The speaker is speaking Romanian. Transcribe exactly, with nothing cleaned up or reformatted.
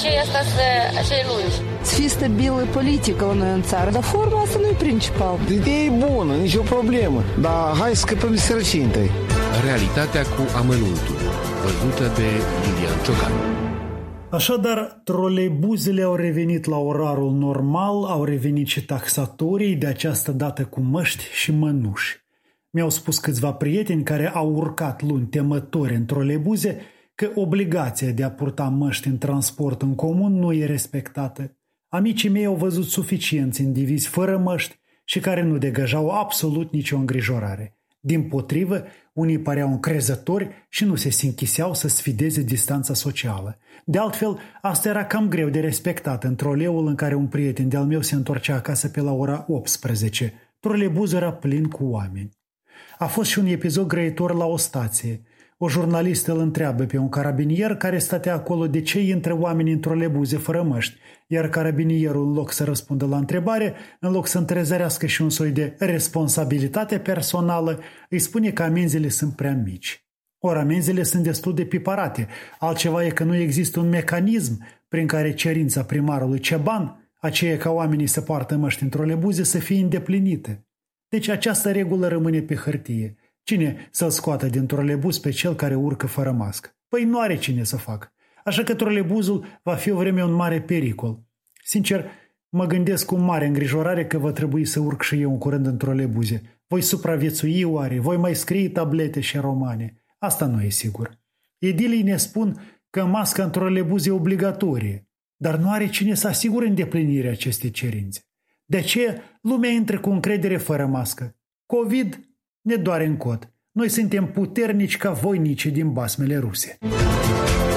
și asta să acele lungi. Să fie stabilă politică la noi în țară, dar forma asta nu e principal. Ideea e bună, nicio problemă, dar hai să scăpăm de sărăcie întâi. Realitatea cu amănuntul, văzută de Lilian Ciocan. Așadar, troleibuzele au revenit la orarul normal, au revenit și taxatorii, de această dată cu măști și mănuși. Mi-au spus câțiva prieteni care au urcat luni temători în troleibuze că obligația de a purta măști în transport în comun nu e respectată. Amicii mei au văzut suficienți indivizi fără măști și care nu degajau absolut nicio îngrijorare. Dimpotrivă, unii păreau încrezători și nu se sinchiseau să sfideze distanța socială. De altfel, asta era cam greu de respectat în troleul în care un prieten de-al meu se întorcea acasă pe la ora optsprezece. Troleibuzul era plin cu oameni. A fost și un episod grăitor la o stație. O jurnalistă îl întreabă pe un carabinier care stătea acolo de ce intră oamenii în troleibuze fără măști, iar carabinierul, în loc să răspundă la întrebare, în loc să întrezărească și un soi de responsabilitate personală, îi spune că amenziile sunt prea mici. Ori amenziile sunt destul de piparate. Altceva e că nu există un mecanism prin care cerința primarului Ceban, aceea ca oamenii să poartă măști în troleibuze, să fie îndeplinită. Deci această regulă rămâne pe hârtie. Cine să-l scoată din troleibuz pe cel care urcă fără mască? Păi nu are cine să facă. Așa că troleibuzul va fi o vreme un mare pericol. Sincer, mă gândesc cu mare îngrijorare că va trebui să urc și eu în curând în troleibuze. Voi supraviețui oare? Voi mai scrie tablete și romane? Asta nu e sigur. Edilii ne spun că masca în troleibuz e obligatorie, dar nu are cine să asigure îndeplinirea acestei cerințe. De aceea, lumea intră cu încredere fără mască. COVID ne doare în cot. Noi suntem puternici ca voinicii din basmele ruse.